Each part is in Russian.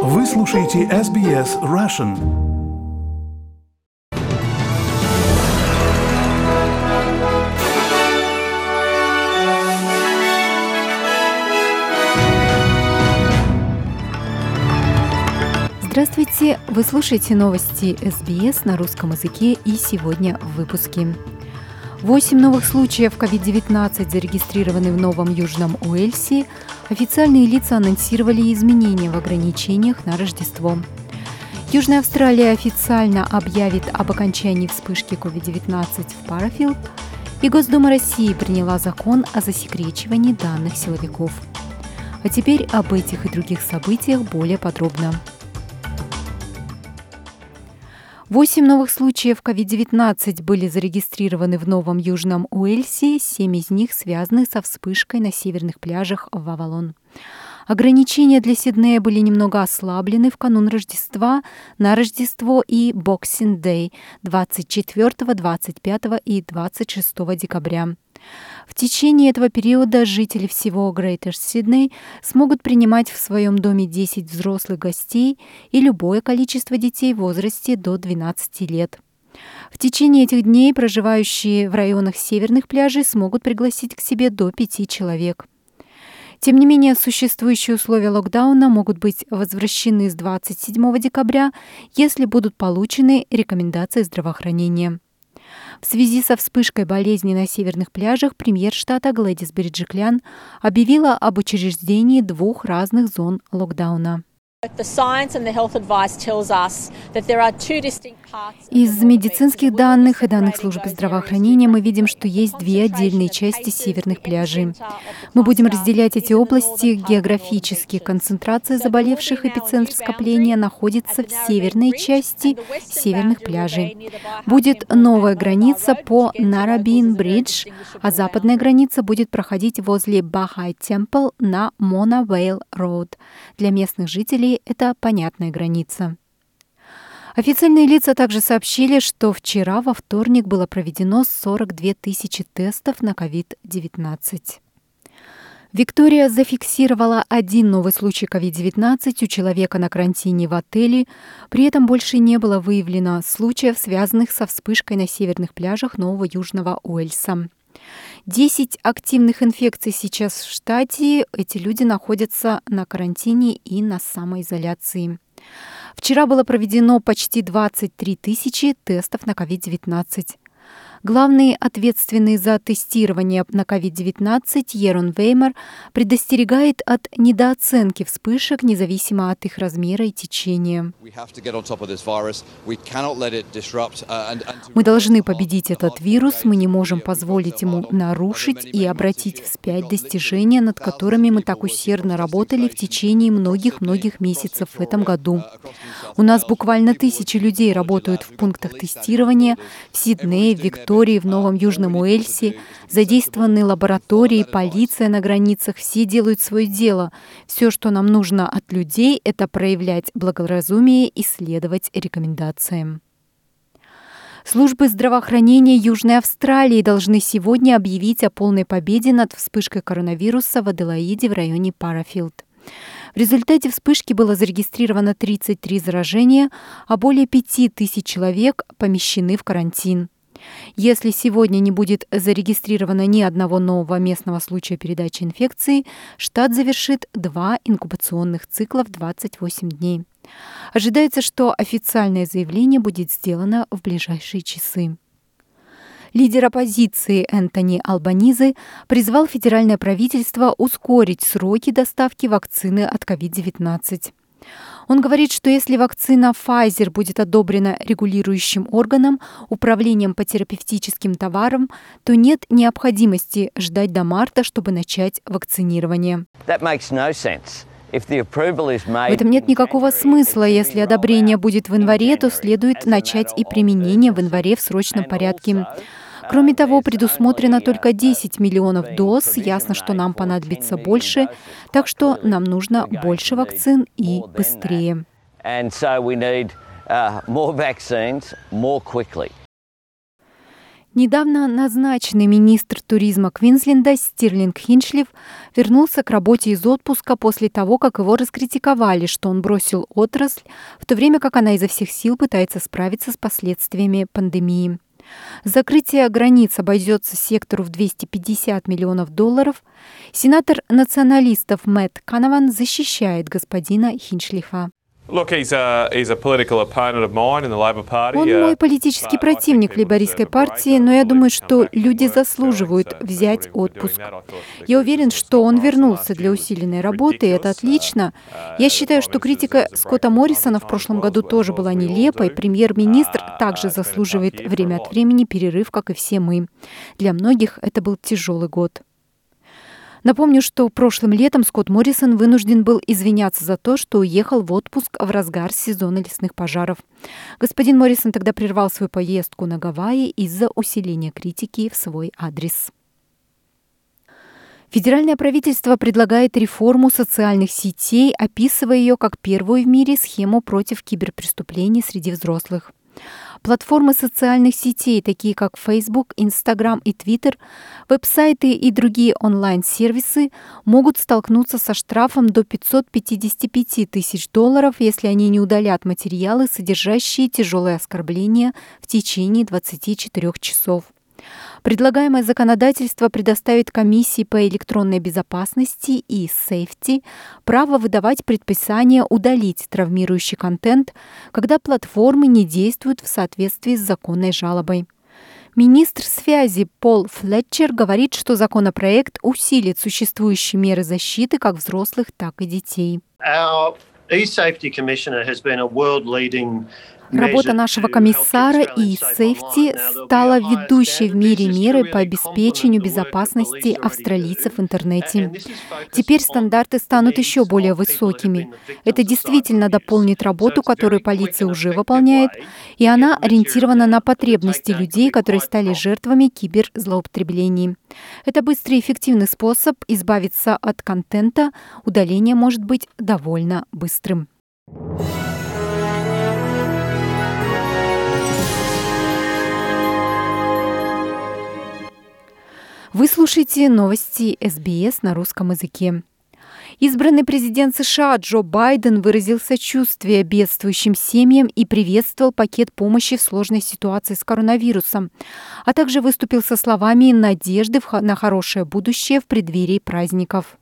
Вы слушаете SBS Russian. Здравствуйте! Вы слушаете новости SBS на русском языке, и сегодня в выпуске. 8 новых случаев COVID-19 зарегистрированы в Новом Южном Уэльсе. Официальные лица анонсировали изменения в ограничениях на Рождество. Южная Австралия официально объявит об окончании вспышки COVID-19 в Парафилд. И Госдума России приняла закон о засекречивании данных силовиков. А теперь об этих и других событиях более подробно. 8 новых случаев COVID-19 были зарегистрированы в Новом Южном Уэльсе, 7 из них связаны со вспышкой на северных пляжах в Авалон. Ограничения для Сиднея были немного ослаблены в канун Рождества, на Рождество и Boxing Day 24, 25 и 26 декабря. В течение этого периода жители всего Greater Sydney смогут принимать в своем доме 10 взрослых гостей и любое количество детей в возрасте до 12 лет. В течение этих дней проживающие в районах северных пляжей смогут пригласить к себе до 5 человек. Тем не менее, существующие условия локдауна могут быть возвращены с 27 декабря, если будут получены рекомендации здравоохранения. В связи со вспышкой болезни на северных пляжах премьер штата Глэдис Береджиклян объявила об учреждении 2 разных зон локдауна. Из медицинских данных и данных службы здравоохранения мы видим, что есть 2 отдельные части северных пляжей. Мы будем разделять эти области географически. Концентрация заболевших, эпицентр скопления находится в северной части северных пляжей. Будет новая граница по Наррабин-Бридж, а западная граница будет проходить возле Бахай-Темпл на Мона-Вейл-Роуд. Для местных жителей это понятная граница. Официальные лица также сообщили, что вчера, во вторник, было проведено 42 тысячи тестов на COVID-19. Виктория зафиксировала 1 новый случай COVID-19 у человека на карантине в отеле. При этом больше не было выявлено случаев, связанных со вспышкой на северных пляжах Нового Южного Уэльса. 10 активных инфекций сейчас в штате. Эти люди находятся на карантине и на самоизоляции. Вчера было проведено почти 23 тысячи тестов на COVID-19. Главный ответственный за тестирование на COVID-19 Ерон Веймер предостерегает от недооценки вспышек, независимо от их размера и течения. Мы должны победить этот вирус, мы не можем позволить ему нарушить и обратить вспять достижения, над которыми мы так усердно работали в течение многих-многих месяцев в этом году. У нас буквально тысячи людей работают в пунктах тестирования в Сиднее, в Виктории, в Новом Южном Уэльсе, задействованы лаборатории, полиция на границах, все делают свое дело. Все, что нам нужно от людей, это проявлять благоразумие и следовать рекомендациям. Службы здравоохранения Южной Австралии должны сегодня объявить о полной победе над вспышкой коронавируса в Аделаиде в районе Парафилд. В результате вспышки было зарегистрировано 33 заражения, а более 5000 человек помещены в карантин. Если сегодня не будет зарегистрировано ни одного нового местного случая передачи инфекции, штат завершит 2 инкубационных цикла в 28 дней. Ожидается, что официальное заявление будет сделано в ближайшие часы. Лидер оппозиции Энтони Албанизе призвал федеральное правительство ускорить сроки доставки вакцины от COVID-19. Он говорит, что если вакцина Pfizer будет одобрена регулирующим органом, управлением по терапевтическим товарам, то нет необходимости ждать до марта, чтобы начать вакцинирование. В этом нет никакого смысла. Если одобрение будет в январе, то следует начать и применение в январе в срочном порядке. Кроме того, предусмотрено только 10 миллионов доз. Ясно, что нам понадобится больше, так что нам нужно больше вакцин и быстрее. Недавно назначенный министр туризма Квинсленда Стирлинг Хинчлиф вернулся к работе из отпуска после того, как его раскритиковали, что он бросил отрасль, в то время как она изо всех сил пытается справиться с последствиями пандемии. Закрытие границ обойдется сектору в $250 миллионов. Сенатор националистов Мэтт Канаван защищает господина Хинчлифа. Он мой политический противник в лейбористской партии, но я думаю, что люди заслуживают взять отпуск. Я уверен, что он вернулся для усиленной работы, и это отлично. Я считаю, что критика Скотта Моррисона в прошлом году тоже была нелепой. Премьер-министр также заслуживает время от времени перерыв, как и все мы. Для многих это был тяжелый год. Напомню, что прошлым летом Скотт Моррисон вынужден был извиняться за то, что уехал в отпуск в разгар сезона лесных пожаров. Господин Моррисон тогда прервал свою поездку на Гавайи из-за усиления критики в свой адрес. Федеральное правительство предлагает реформу социальных сетей, описывая ее как первую в мире схему против киберпреступлений среди взрослых. Платформы социальных сетей, такие как Facebook, Instagram и Twitter, веб-сайты и другие онлайн-сервисы могут столкнуться со штрафом до $555 тысяч, если они не удалят материалы, содержащие тяжелые оскорбления в течение 24 часов. Предлагаемое законодательство предоставит комиссии по электронной безопасности и сейфти право выдавать предписание удалить травмирующий контент, когда платформы не действуют в соответствии с законной жалобой. Министр связи Пол Флетчер говорит, что законопроект усилит существующие меры защиты как взрослых, так и детей. Работа нашего комиссара e-Safety стала ведущей в мире мерой по обеспечению безопасности австралийцев в интернете. Теперь стандарты станут еще более высокими. Это действительно дополнит работу, которую полиция уже выполняет, и она ориентирована на потребности людей, которые стали жертвами киберзлоупотреблений. Это быстрый и эффективный способ избавиться от контента. Удаление может быть довольно быстрым. Вы слушаете новости СБС на русском языке. Избранный президент США Джо Байден выразил сочувствие бедствующим семьям и приветствовал пакет помощи в сложной ситуации с коронавирусом, а также выступил со словами надежды на хорошее будущее в преддверии праздников.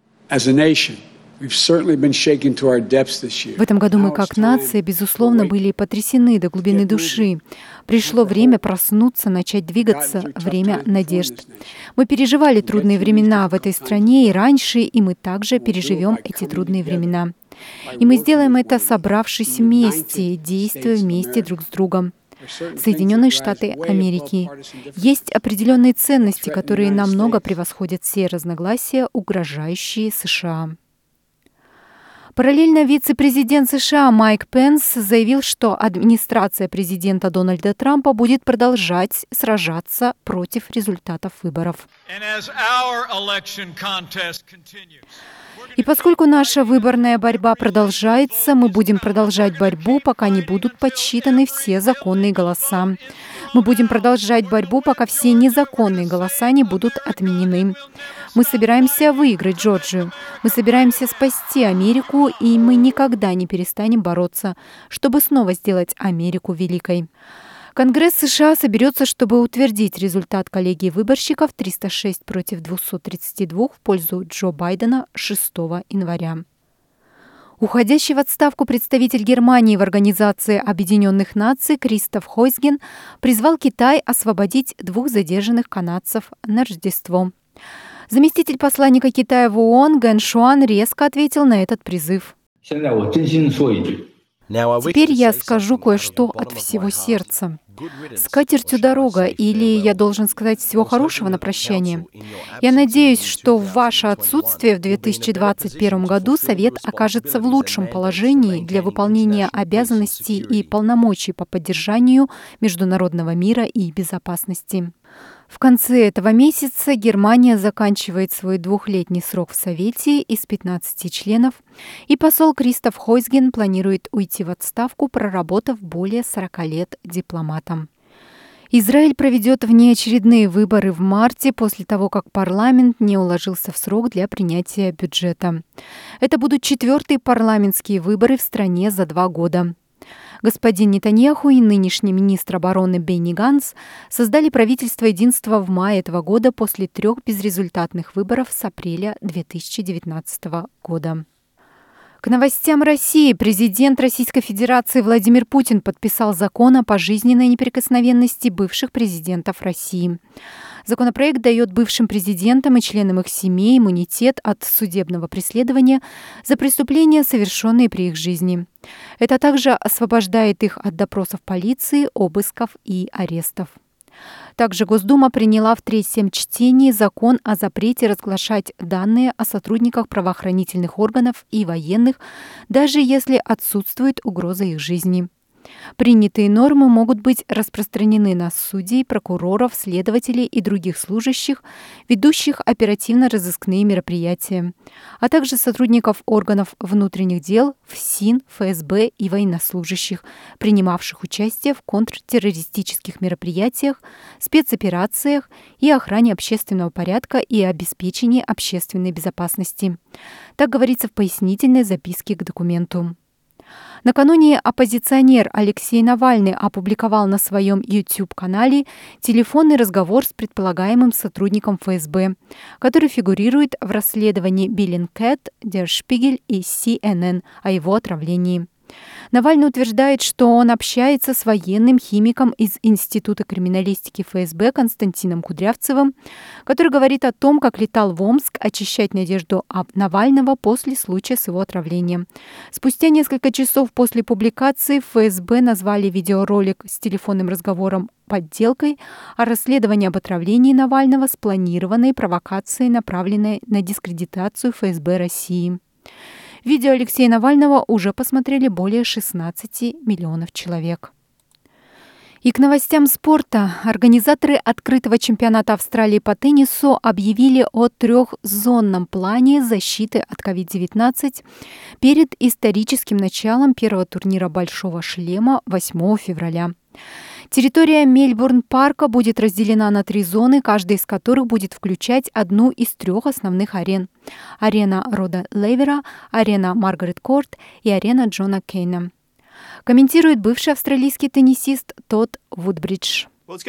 В этом году мы, как нация, безусловно, были потрясены до глубины души. Пришло время проснуться, начать двигаться, время надежд. Мы переживали трудные времена в этой стране и раньше, и мы также переживем эти трудные времена. И мы сделаем это, собравшись вместе, действуя вместе друг с другом. Соединенные Штаты Америки. Есть определенные ценности, которые намного превосходят все разногласия, угрожающие США. Параллельно вице-президент США Майк Пенс заявил, что администрация президента Дональда Трампа будет продолжать сражаться против результатов выборов. И поскольку наша выборная борьба продолжается, мы будем продолжать борьбу, пока не будут подсчитаны все законные голоса. Мы будем продолжать борьбу, пока все незаконные голоса не будут отменены. Мы собираемся выиграть Джорджию. Мы собираемся спасти Америку, и мы никогда не перестанем бороться, чтобы снова сделать Америку великой. Конгресс США соберется, чтобы утвердить результат коллегии выборщиков 306 против 232 в пользу Джо Байдена 6 января. Уходящий в отставку представитель Германии в Организации Объединенных Наций Кристоф Хойзген призвал Китай освободить 2 задержанных канадцев на Рождество. Заместитель посланника Китая в ООН Гэн Шуан резко ответил на этот призыв. Теперь я скажу кое-что от всего сердца. С катертью дорога, или я должен сказать всего хорошего на прощание. Я надеюсь, что в ваше отсутствие в 2021 году Совет окажется в лучшем положении для выполнения обязанностей и полномочий по поддержанию международного мира и безопасности. В конце этого месяца Германия заканчивает свой 2-летний срок в Совете из 15 членов, и посол Кристоф Хойзген планирует уйти в отставку, проработав более 40 лет дипломатом. Израиль проведет внеочередные выборы в марте после того, как парламент не уложился в срок для принятия бюджета. Это будут 4-е парламентские выборы в стране за 2 года. Господин Нетаньяху и нынешний министр обороны Бенни Ганц создали правительство единства в мае этого года после 3 безрезультатных выборов с апреля 2019 года. К новостям России. Президент Российской Федерации Владимир Путин подписал закон о пожизненной неприкосновенности бывших президентов России. Законопроект дает бывшим президентам и членам их семей иммунитет от судебного преследования за преступления, совершенные при их жизни. Это также освобождает их от допросов полиции, обысков и арестов. Также Госдума приняла в 3-м чтении закон о запрете разглашать данные о сотрудниках правоохранительных органов и военных, даже если отсутствует угроза их жизни. Принятые нормы могут быть распространены на судей, прокуроров, следователей и других служащих, ведущих оперативно-розыскные мероприятия, а также сотрудников органов внутренних дел, ФСИН, ФСБ и военнослужащих, принимавших участие в контртеррористических мероприятиях, спецоперациях и охране общественного порядка и обеспечении общественной безопасности. Так говорится в пояснительной записке к документу. Накануне оппозиционер Алексей Навальный опубликовал на своем YouTube-канале телефонный разговор с предполагаемым сотрудником ФСБ, который фигурирует в расследовании Bellingcat, Der Spiegel и CNN о его отравлении. Навальный утверждает, что он общается с военным химиком из Института криминалистики ФСБ Константином Кудрявцевым, который говорит о том, как летал в Омск очищать Надежду Навального после случая с его отравлением. Спустя несколько часов после публикации ФСБ назвали видеоролик с телефонным разговором подделкой, а расследование об отравлении Навального спланированной провокацией, направленной на дискредитацию ФСБ России. Видео Алексея Навального уже посмотрели более 16 миллионов человек. И к новостям спорта. Организаторы открытого чемпионата Австралии по теннису объявили о 3-зонном плане защиты от COVID-19 перед историческим началом первого турнира «Большого шлема» 8 февраля. Территория Мельбурн-парка будет разделена на 3 зоны, каждая из которых будет включать одну из 3 основных арен. Арена Рода Лейвера, арена Маргарет Корт и арена Джона Кейна. Комментирует бывший австралийский теннисист Тодд Вудбридж.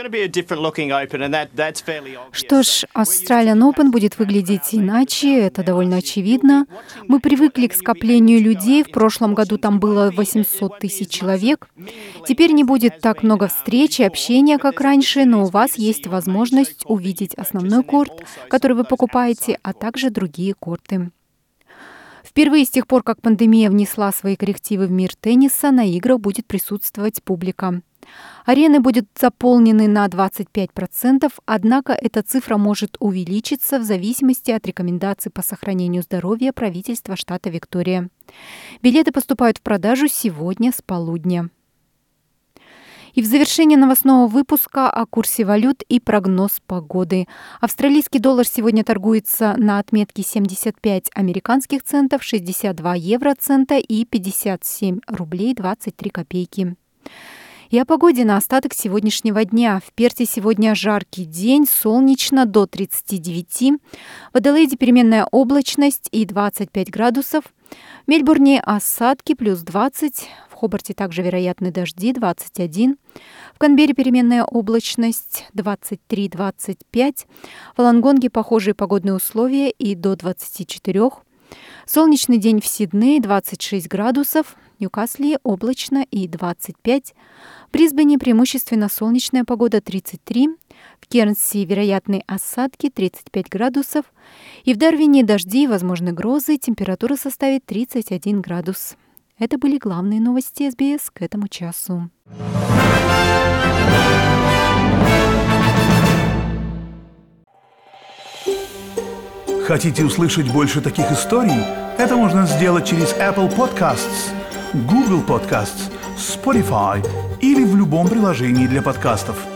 Что ж, Australian Open будет выглядеть иначе, это довольно очевидно. Мы привыкли к скоплению людей, в прошлом году там было 800 тысяч человек. Теперь не будет так много встреч и общения, как раньше, но у вас есть возможность увидеть основной корт, который вы покупаете, а также другие корты. Впервые с тех пор, как пандемия внесла свои коррективы в мир тенниса, на играх будет присутствовать публика. Арены будут заполнены на 25%, однако эта цифра может увеличиться в зависимости от рекомендаций по сохранению здоровья правительства штата Виктория. Билеты поступают в продажу сегодня с полудня. И в завершение новостного выпуска о курсе валют и прогноз погоды. Австралийский доллар сегодня торгуется на отметке 75 американских центов, 62 евроцента и 57 рублей 23 копейки. И о погоде на остаток сегодняшнего дня. В Перте сегодня жаркий день, солнечно до 39. В Аделаиде переменная облачность и 25 градусов. В Мельбурне осадки плюс 20. В Хобарте также вероятны дожди 21. В Канберре переменная облачность 23-25. В Волонгонге похожие погодные условия и до 24. Солнечный день в Сиднее 26 градусов. В Ньюкасле облачно и 25. В Брисбене преимущественно солнечная погода 33. В Кернси вероятны осадки 35 градусов. И в Дарвине дожди и возможны грозы. Температура составит 31 градус. Это были главные новости СБС к этому часу. Хотите услышать больше таких историй? Это можно сделать через Apple Podcasts, Google Podcasts, Spotify или в любом приложении для подкастов.